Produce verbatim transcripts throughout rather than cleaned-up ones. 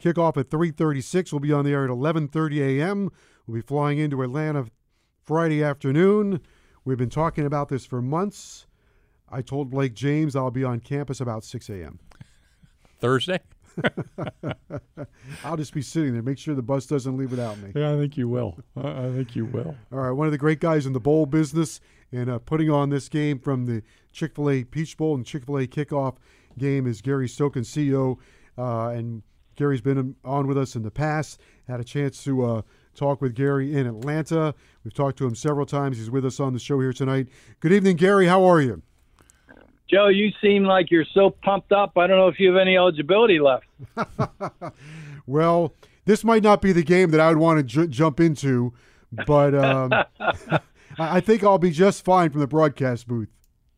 kickoff at three thirty-six. We'll be on the air at eleven thirty a.m. We'll be flying into Atlanta Friday afternoon. We've been talking about this for months. I told Blake James I'll be on campus about six a.m. Thursday? I'll just be sitting there. Make sure the bus doesn't leave without me. Yeah, I think you will. I think you will. All right, one of the great guys in the bowl business and uh, putting on this game from the Chick-fil-A Peach Bowl and Chick-fil-A kickoff game is Gary Stokan, C E O. Uh, and Gary's been on with us in the past. Had a chance to uh, talk with Gary in Atlanta. We've talked to him several times. He's with us on the show here tonight. Good evening, Gary. How are you? Joe, you seem like you're so pumped up. I don't know if you have any eligibility left. Well, this might not be the game that I would want to j- jump into, but um, I think I'll be just fine from the broadcast booth.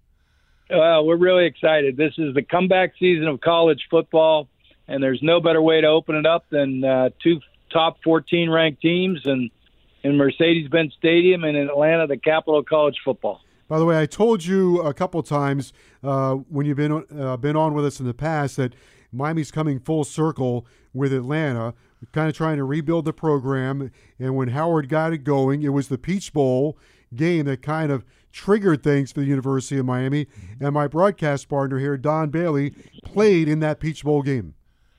Well, we're really excited. This is the comeback season of college football, and there's no better way to open it up than uh, two top fourteen ranked teams and in Mercedes-Benz Stadium and in Atlanta, the capital of college football. By the way, I told you a couple times uh, when you've been uh, been on with us in the past that Miami's coming full circle with Atlanta. We're kind of trying to rebuild the program, and when Howard got it going, it was the Peach Bowl game that kind of triggered things for the University of Miami. And my broadcast partner here, Don Bailey, played in that Peach Bowl game.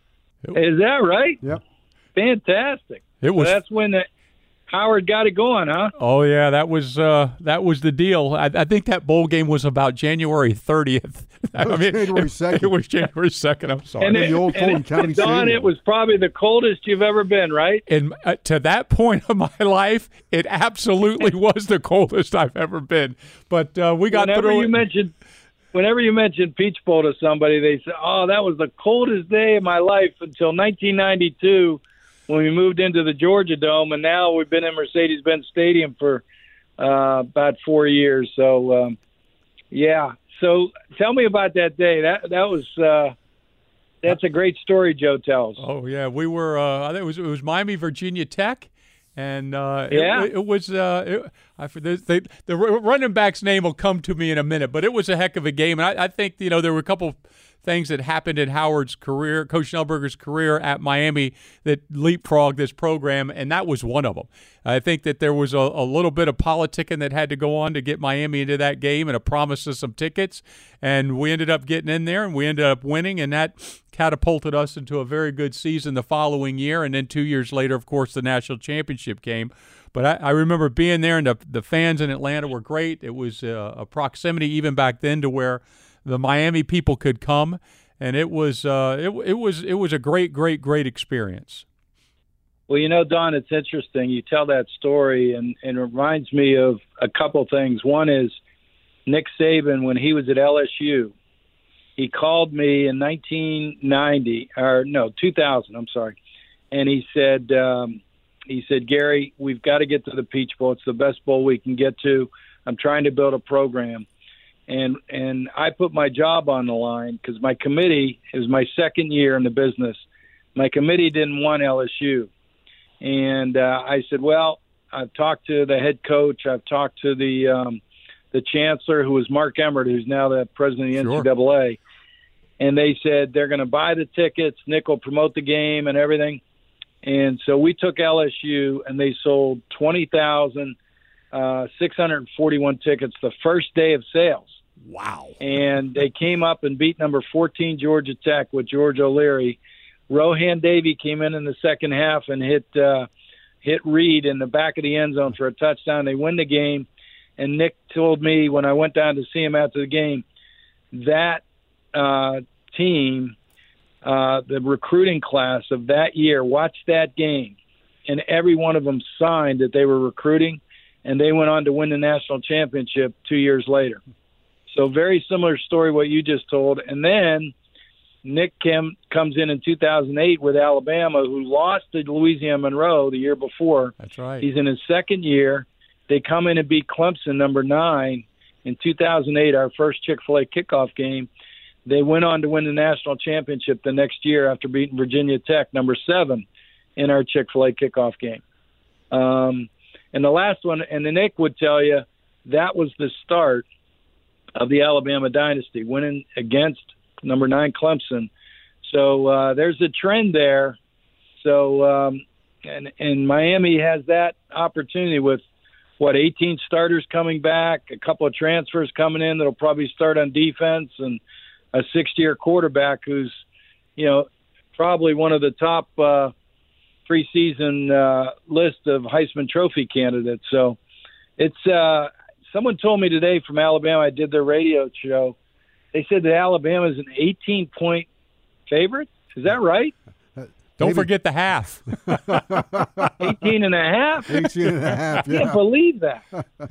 Is that right? Yep. Fantastic. It was. So that's when the Howard got it going, huh? Oh yeah, that was uh, that was the deal. I, I think that bowl game was about January thirtieth. I mean, January second. It was January second. I'm sorry. And in it, the old and Fulton it, County and Don, Stadium. it was probably the coldest you've ever been, right? And uh, to that point of my life, it absolutely was the coldest I've ever been. But uh, we got whenever through you it. mentioned, whenever you mentioned Peach Bowl to somebody, they say, "Oh, that was the coldest day of my life until nineteen ninety-two." When we moved into the Georgia Dome, and now we've been in Mercedes-Benz Stadium for uh, about four years. So, um, yeah. So, tell me about that day. That that was uh, that's a great story Joe tells. Oh yeah, we were. Uh, I think it was it was Miami, Virginia Tech, and uh, yeah, it, it was. Uh, it, I the, the running back's name will come to me in a minute, but it was a heck of a game, and I, I think you know there were a couple things that happened in Howard's career, Coach Schnellberger's career at Miami, that leapfrogged this program, and that was one of them. I think that there was a, a little bit of politicking that had to go on to get Miami into that game and a promise of some tickets, and we ended up getting in there, and we ended up winning, and that catapulted us into a very good season the following year, and then two years later, of course, the national championship came. But I, I remember being there, and the, the fans in Atlanta were great. It was uh, a proximity even back then to where the Miami people could come, and it was uh, it, it was it was a great, great, great experience. Well, you know, Don, it's interesting. You tell that story, and, and it reminds me of a couple things. One is Nick Saban, when he was at L S U, he called me in nineteen ninety, or no, two thousand, I'm sorry, and he said, um, he said, Gary, we've got to get to the Peach Bowl. It's the best bowl we can get to. I'm trying to build a program. And and I put my job on the line because my committee, it was my second year in the business. My committee didn't want L S U. And uh, I said, well, I've talked to the head coach. I've talked to the um, the chancellor, who was Mark Emmert, who's now the president of the Sure. N C double A. And they said they're going to buy the tickets. Nick will promote the game and everything. And so we took L S U, and they sold twenty thousand six hundred forty-one tickets the first day of sales. Wow. And they came up and beat number fourteen Georgia Tech with George O'Leary. Rohan Davey came in in the second half and hit uh, hit Reed in the back of the end zone for a touchdown. They win the game. And Nick told me when I went down to see him after the game, that uh, team, uh, the recruiting class of that year, watched that game, and every one of them signed that they were recruiting, and they went on to win the national championship two years later. So very similar story what you just told. And then Nick Kim comes in in two thousand eight with Alabama, who lost to Louisiana Monroe the year before. That's right. He's in his second year. They come in and beat Clemson, number nine, in two thousand eight, our first Chick-fil-A kickoff game. They went on to win the national championship the next year after beating Virginia Tech, number seven, in our Chick-fil-A kickoff game. Um, and the last one, and the Nick would tell you, that was the start of the Alabama dynasty, winning against number nine Clemson. So uh, there's a trend there, So, um, and and Miami has that opportunity with what eighteen starters coming back, a couple of transfers coming in that'll probably start on defense, and a sixth-year quarterback who's, you know, probably one of the top uh, preseason uh, list of Heisman Trophy candidates. So, it's uh, someone told me today from Alabama. I did their radio show. They said that Alabama is an eighteen-point favorite. Is that right? Don't Maybe. forget the half. eighteen and a half? eighteen and a half, I can't yeah. believe that.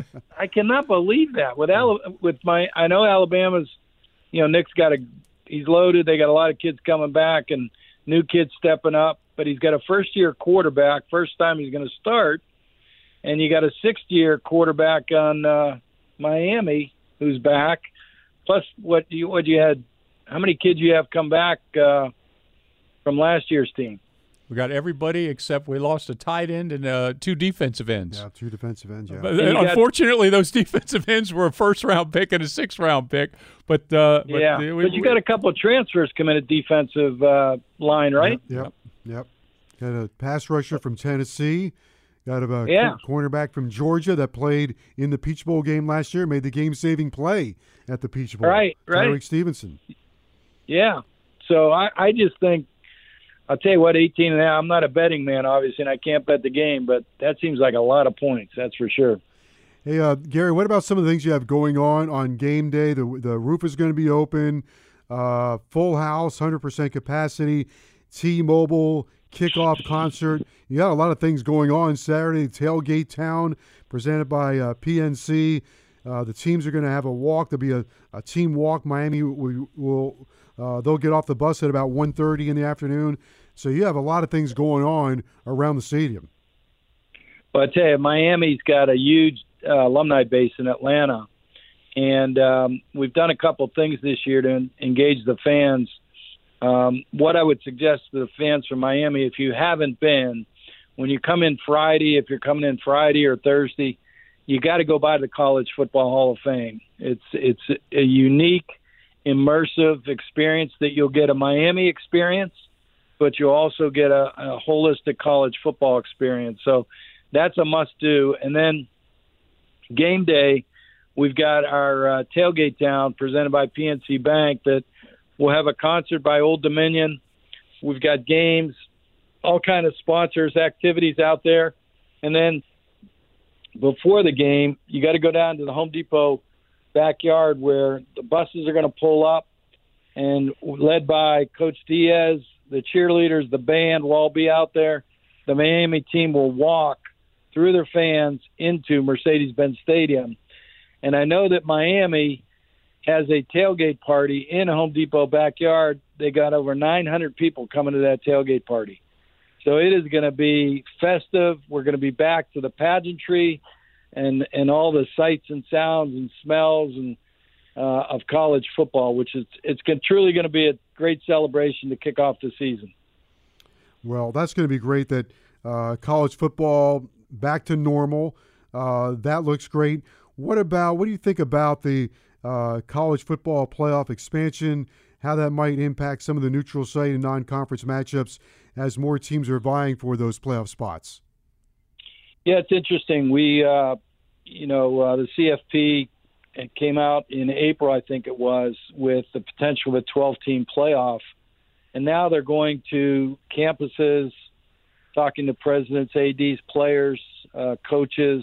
I cannot believe that. With Al- with my, I know Alabama's, you know, Nick's got a, he's loaded. They got a lot of kids coming back and new kids stepping up. But he's got a first-year quarterback, first time he's going to start, and you got a sixth-year quarterback on uh, Miami who's back. Plus, what you what you had? How many kids you have come back uh, from last year's team? We got everybody except we lost a tight end and uh, two defensive ends. Yeah, two defensive ends, yeah. But, you got- unfortunately, those defensive ends were a first-round pick and a sixth-round pick. But uh, but, yeah, uh, we, but you got a couple of transfers come in at defensive uh, line, right? Yep, yep, yep. Got a pass rusher from Tennessee. Got a Yeah. cornerback from Georgia that played in the Peach Bowl game last year, made the game-saving play at the Peach Bowl. Right, right. Tyreek Stevenson. Yeah. So I, I just think, I'll tell you what, eighteen and a half, I'm not a betting man, obviously, and I can't bet the game, but that seems like a lot of points, that's for sure. Hey, uh, Gary, what about some of the things you have going on on game day? The the roof is going to be open, uh, full house, one hundred percent capacity, T-Mobile, kickoff concert. You got a lot of things going on Saturday, Tailgate Town, presented by uh, P N C. Uh, the teams are going to have a walk. There'll be a, a team walk. Miami will, will uh, they'll get off the bus at about one thirty in the afternoon. So you have a lot of things going on around the stadium. Well, I tell you, Miami's got a huge uh, alumni base in Atlanta, and um, we've done a couple things this year to en- engage the fans. Um, what I would suggest to the fans from Miami, if you haven't been, when you come in Friday, if you're coming in Friday or Thursday, you got to go by the College Football Hall of Fame. It's it's a unique, immersive experience that you'll get a Miami experience, but you'll also get a, a holistic college football experience. So that's a must-do. And then game day, we've got our uh, Tailgate Town presented by P N C Bank that we'll have a concert by Old Dominion. We've got games, all kind of sponsors, activities out there. And then before the game, you got to go down to the Home Depot backyard where the buses are going to pull up, and led by Coach Diaz, the cheerleaders, the band will all be out there. The Miami team will walk through their fans into Mercedes-Benz Stadium. And I know that Miami has a tailgate party in a Home Depot backyard. They got over nine hundred people coming to that tailgate party. So it is going to be festive. We're going to be back to the pageantry and, and all the sights and sounds and smells and uh, of college football, which is it's truly going to be a great celebration to kick off the season. Well, that's going to be great that uh, college football back to normal. Uh, that looks great. What about, what do you think about the uh, college football playoff expansion, how that might impact some of the neutral site and non-conference matchups as more teams are vying for those playoff spots? Yeah, it's interesting. We, uh, you know, uh, the C F P came out in April, I think it was, with the potential of a twelve-team playoff. And now they're going to campuses, talking to presidents, A Ds, players, uh, coaches,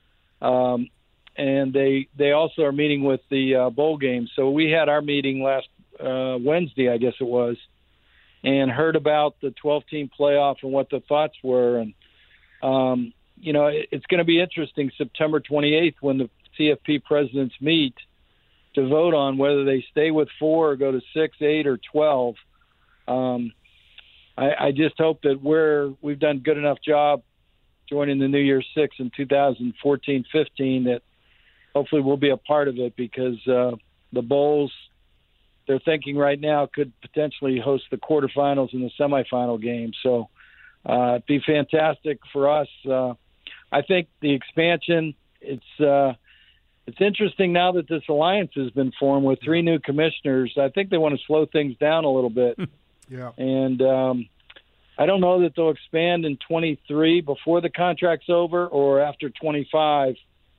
um, and they they also are meeting with the uh, bowl games. So we had our meeting last uh, Wednesday, I guess it was, and heard about the twelve-team playoff and what the thoughts were. And, um, you know, it, it's going to be interesting September twenty-eighth when the C F P presidents meet to vote on whether they stay with four or go to six, eight, or twelve. Um, I, I just hope that we're we've done a good enough job joining the New Year's Six in two thousand fourteen fifteen that hopefully we'll be a part of it, because uh, the bowls, they're thinking right now, could potentially host the quarterfinals and the semifinal game. So uh, it'd be fantastic for us. Uh, I think the expansion, it's uh, it's interesting now that this alliance has been formed with three new commissioners. I think they want to slow things down a little bit. Yeah. And um, I don't know that they'll expand in twenty-three before the contract's over or after twenty-five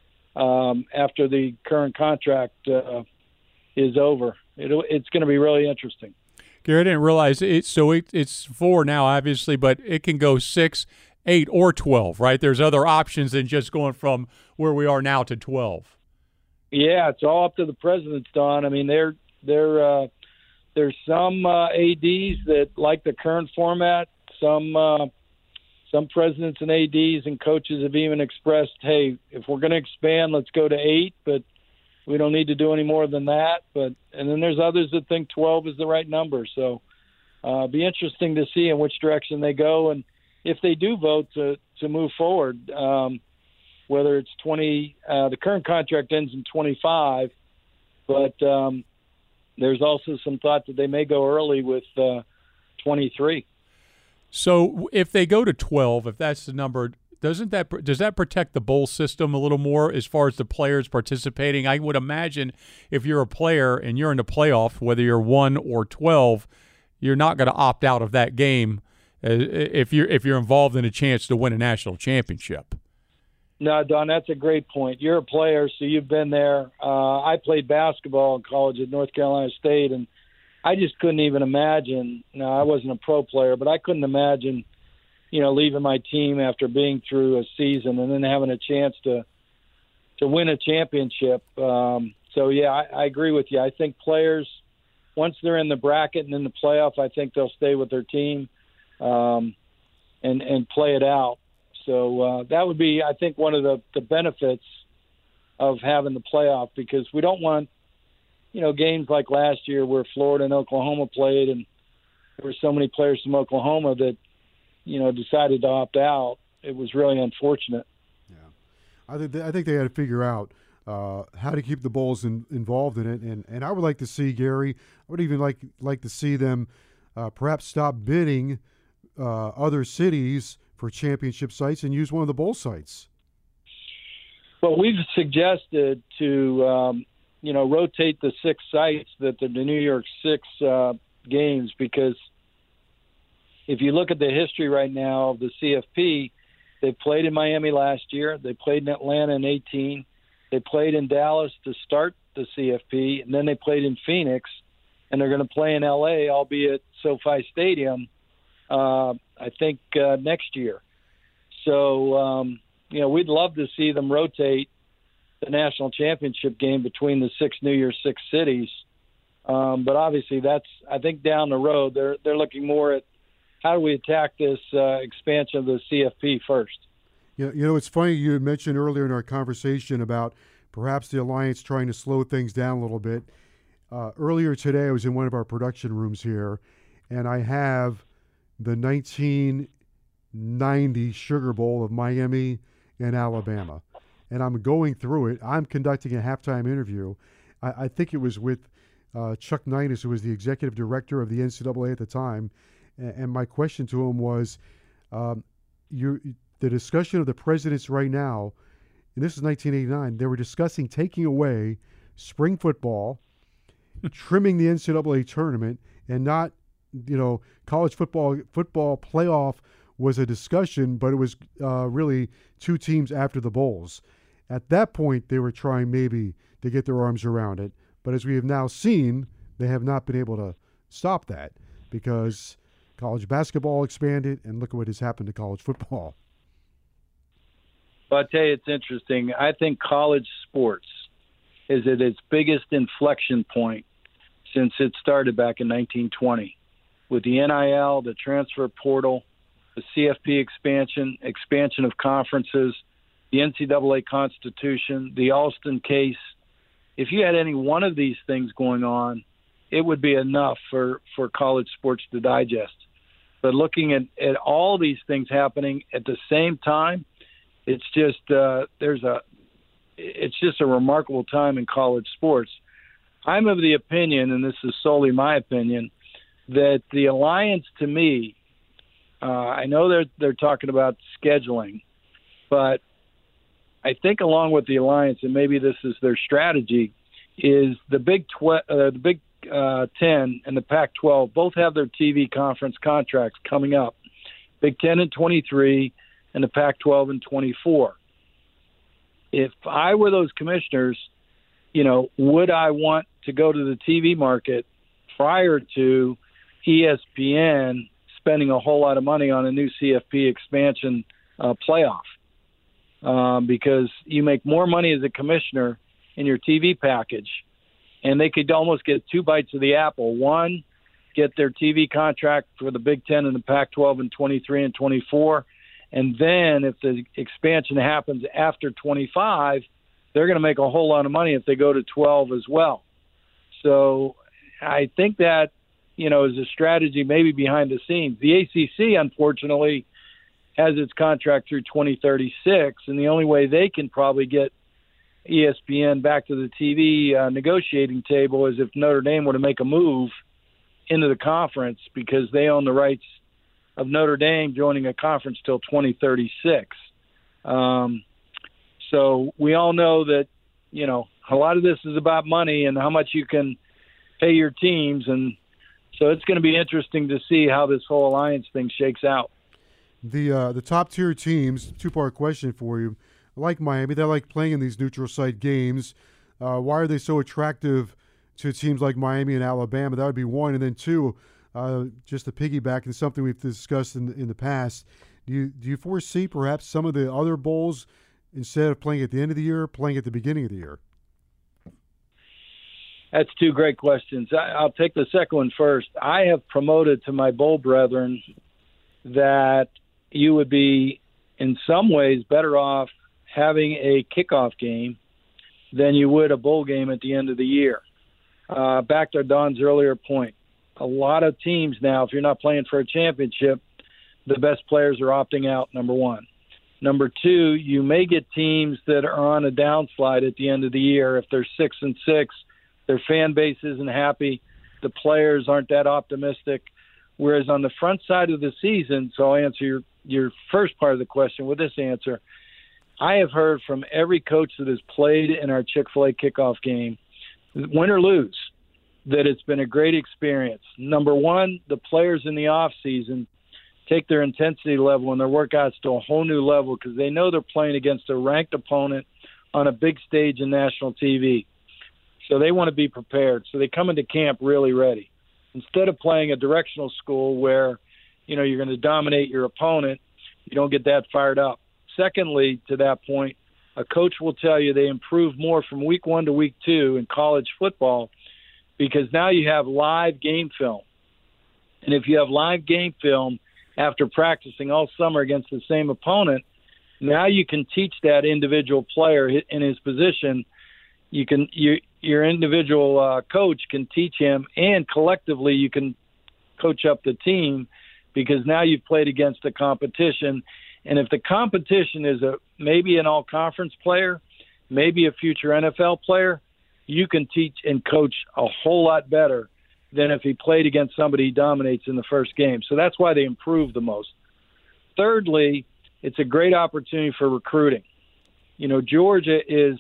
um, after the current contract uh, is over. It'll, it's going to be really interesting. Gary, I didn't realize it. So it, it's four now, obviously, but it can go six, eight, or twelve, right? There's other options than just going from where we are now to twelve. Yeah, it's all up to the presidents, Don. I mean, they're they're uh, there's some uh, A Ds that like the current format. Some uh, some presidents and A Ds and coaches have even expressed, hey, if we're going to expand, let's go to eight, but we don't need to do any more than that. But and then there's others that think twelve is the right number. So uh, be interesting to see in which direction they go, and if they do vote to to move forward, um, whether it's twenty. Uh, the current contract ends in twenty-five, but um, there's also some thought that they may go early with uh, twenty-three. So if they go to twelve, if that's the number, doesn't that does that protect the bowl system a little more as far as the players participating? I would imagine if you're a player and you're in the playoff, whether you're one or twelve, you're not going to opt out of that game uh, if you're if you're involved in a chance to win a national championship. No, Don, that's a great point. You're a player, so you've been there. Uh, I played basketball in college at North Carolina State, and I just couldn't even imagine. No, I wasn't a pro player, but I couldn't imagine, you know, leaving my team after being through a season and then having a chance to to win a championship. Um, so, yeah, I, I agree with you. I think players, once they're in the bracket and in the playoff, I think they'll stay with their team um, and, and play it out. So uh, that would be, I think, one of the, the benefits of having the playoff, because we don't want, you know, games like last year where Florida and Oklahoma played and there were so many players from Oklahoma that, you know, decided to opt out. It was really unfortunate. Yeah. I think they, I think they had to figure out uh, how to keep the Bulls in, involved in it. And, and I would like to see, Gary, I would even like like to see them uh, perhaps stop bidding uh, other cities for championship sites and use one of the bowl sites. Well, we've suggested to, um, you know, rotate the six sites that the New York Six uh, games, because if you look at the history right now of the C F P, they played in Miami last year. They played in Atlanta in eighteen. They played in Dallas to start the C F P, and then they played in Phoenix, and they're going to play in L A, albeit SoFi Stadium, uh, I think uh, next year. So, um, you know, we'd love to see them rotate the national championship game between the six New Year's Six cities. Um, but obviously that's, I think down the road, they're, they're looking more at how do we attack this uh, expansion of the C F P first. Yeah, you know, it's funny you had mentioned earlier in our conversation about perhaps the Alliance trying to slow things down a little bit. Uh, earlier today, I was in one of our production rooms here, and I have the nineteen ninety Sugar Bowl of Miami and Alabama. And I'm going through it. I'm conducting a halftime interview. I, I think it was with uh, Chuck Ninus, who was the executive director of the N C double A at the time. And, and my question to him was, um, you, the discussion of the presidents right now, and this is nineteen eighty-nine, they were discussing taking away spring football, trimming the N C double A tournament, and not, you know, college football football playoff was a discussion, but it was uh, really two teams after the bowls. At that point, they were trying maybe to get their arms around it. But as we have now seen, they have not been able to stop that because college basketball expanded, and look at what has happened to college football. Well, I'll tell you, it's interesting. I think college sports is at its biggest inflection point since it started back in nineteen twenty. With the N I L, the transfer portal, the C F P expansion, expansion of conferences, the N C double A Constitution, the Alston case. If you had any one of these things going on, it would be enough for, for college sports to digest. But looking at, at all these things happening at the same time, it's just uh, there's a it's just a remarkable time in college sports. I'm of the opinion, and this is solely my opinion, that the Alliance, to me, uh, I know they're they're talking about scheduling, but I think along with the Alliance, and maybe this is their strategy, is the Big tw- uh, the Big uh, Ten and the Pac twelve both have their T V conference contracts coming up, Big Ten in twenty-three, and the Pac twelve in twenty-four. If I were those commissioners, you know, would I want to go to the T V market prior to E S P N spending a whole lot of money on a new C F P expansion uh, playoff? Um, because you make more money as a commissioner in your T V package, and they could almost get two bites of the apple. One, get their T V contract for the Big Ten and the Pac twelve in twenty-three and twenty-four, and then if the expansion happens after twenty-five, they're going to make a whole lot of money if they go to twelve as well. So I think that, you know, is a strategy maybe behind the scenes. The A C C, unfortunately, has its contract through twenty thirty-six, and the only way they can probably get E S P N back to the T V uh, negotiating table is if Notre Dame were to make a move into the conference, because they own the rights of Notre Dame joining a conference till twenty thirty-six. Um, so we all know that, you know, a lot of this is about money and how much you can pay your teams, and so it's going to be interesting to see how this whole alliance thing shakes out. The uh, the top tier teams, two part question for you, like Miami, they like playing in these neutral site games. Uh, why are they so attractive to teams like Miami and Alabama? That would be one. And then two, uh, just to piggyback on something we've discussed in in the past, do you do you foresee perhaps some of the other bowls, instead of playing at the end of the year, playing at the beginning of the year? That's two great questions. I, I'll take the second one first. I have promoted to my bowl brethren that you would be in some ways better off having a kickoff game than you would a bowl game at the end of the year. Uh, back to Don's earlier point, a lot of teams now, if you're not playing for a championship, the best players are opting out, number one. Number two, you may get teams that are on a downslide at the end of the year. If they're six and six, their fan base isn't happy. The players aren't that optimistic. Whereas on the front side of the season, so I'll answer your, your first part of the question with this answer, I have heard from every coach that has played in our Chick-fil-A kickoff game, win or lose, that it's been a great experience. Number one, the players in the off season take their intensity level and their workouts to a whole new level because they know they're playing against a ranked opponent on a big stage in national T V. So they want to be prepared. So they come into camp really ready. Instead of playing a directional school where, you know, you're going to dominate your opponent, you don't get that fired up. Secondly, to that point, a coach will tell you they improve more from week one to week two in college football because now you have live game film. And if you have live game film after practicing all summer against the same opponent, now you can teach that individual player in his position. You can you, your individual uh, coach can teach him, and collectively you can coach up the team because now you've played against the competition. And if the competition is a maybe an all-conference player, maybe a future N F L player, you can teach and coach a whole lot better than if he played against somebody he dominates in the first game. So that's why they improve the most. Thirdly, it's a great opportunity for recruiting. You know, Georgia is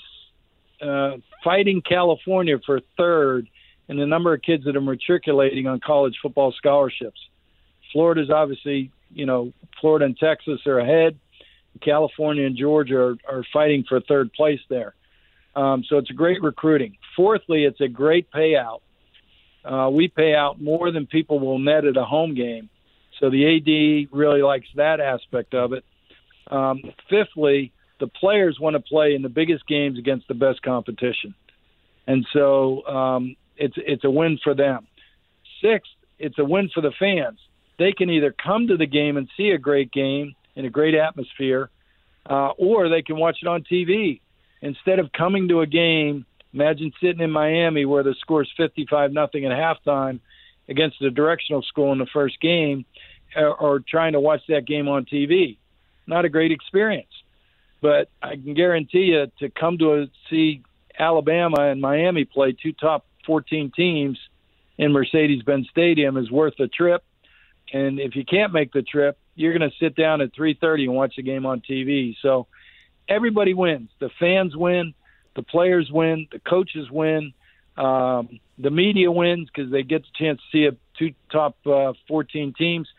uh, fighting California for third in the number of kids that are matriculating on college football scholarships. Florida's obviously, you know, Florida and Texas are ahead. California and Georgia are, are fighting for third place there. Um, so it's a great recruiting. Fourthly, it's a great payout. Uh, we pay out more than people will net at a home game. So the A D really likes that aspect of it. Um, fifthly, the players want to play in the biggest games against the best competition. And so um, it's it's a win for them. Sixth, it's a win for the fans. They can either come to the game and see a great game in a great atmosphere, uh, or they can watch it on T V. Instead of coming to a game, imagine sitting in Miami where the score's fifty-five nothing at halftime against a directional school in the first game, or, or trying to watch that game on T V. Not a great experience. But I can guarantee you to come to a, see Alabama and Miami play two top fourteen teams in Mercedes-Benz Stadium is worth the trip. And if you can't make the trip, you're going to sit down at three thirty and watch the game on T V. So everybody wins. The fans win. The players win. The coaches win. Um, the media wins because they get the chance to see a two top uh, fourteen teams.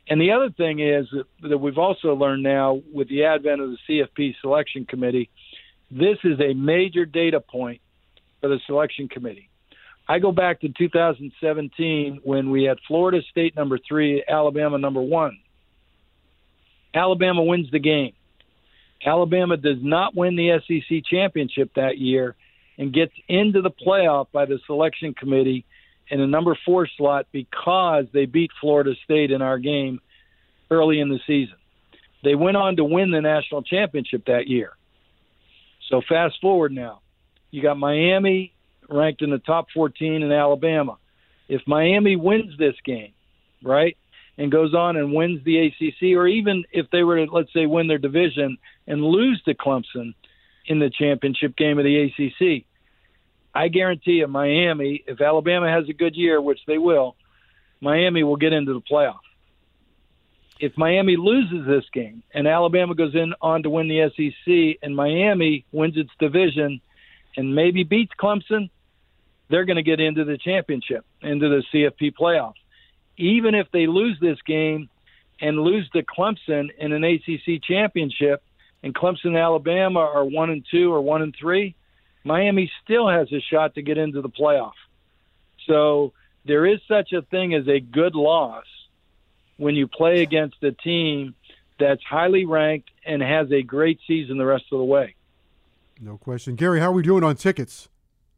And the other thing is that, that we've also learned now with the advent of the C F P selection committee, this is a major data point for the selection committee. I go back to two thousand seventeen when we had Florida State number three, Alabama number one. Alabama wins the game. Alabama does not win the S E C championship that year and gets into the playoff by the selection committee in a number four slot because they beat Florida State in our game early in the season. They went on to win the national championship that year. So fast forward now. You got Miami ranked in the top fourteen in Alabama. If Miami wins this game, right, and goes on and wins the A C C, or even if they were to, let's say, win their division and lose to Clemson in the championship game of the A C C, I guarantee you Miami, if Alabama has a good year, which they will, Miami will get into the playoff. If Miami loses this game and Alabama goes in on to win the S E C and Miami wins its division and maybe beats Clemson, they're going to get into the championship, into the C F P playoff. Even if they lose this game and lose to Clemson in an A C C championship and Clemson and Alabama are one and two or one and three, Miami still has a shot to get into the playoff. So there is such a thing as a good loss when you play against a team that's highly ranked and has a great season the rest of the way. No question. Gary, how are we doing on tickets?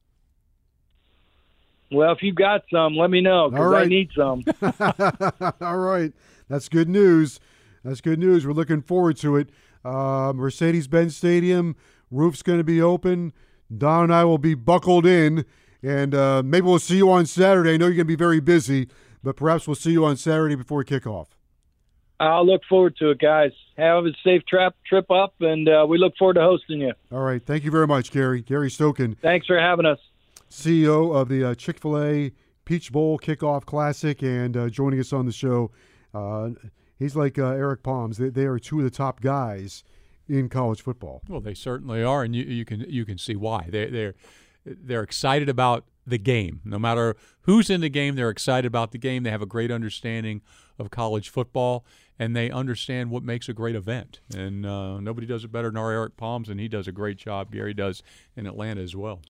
Well, if you've got some, let me know because right. I need some. All right. That's good news. That's good news. We're looking forward to it. Uh, Mercedes-Benz Stadium, roof's going to be open. Don and I will be buckled in, and uh, maybe we'll see you on Saturday. I know you're going to be very busy, but perhaps we'll see you on Saturday before kickoff. I'll look forward to it, guys. Have a safe trap, trip up, and uh, we look forward to hosting you. All right. Thank you very much, Gary. Gary Stokan. Thanks for having us. C E O of the uh, Chick-fil-A Peach Bowl Kickoff Classic, and uh, joining us on the show. Uh, he's like uh, Eric Palms. They, they are two of the top guys in college football. Well, they certainly are, and you, you can you can see why. They they're they're excited about the game. No matter who's in the game, they're excited about the game. They have a great understanding of college football, and they understand what makes a great event. And uh, nobody does it better than our Eric Palms, and he does a great job. Gary does in Atlanta as well.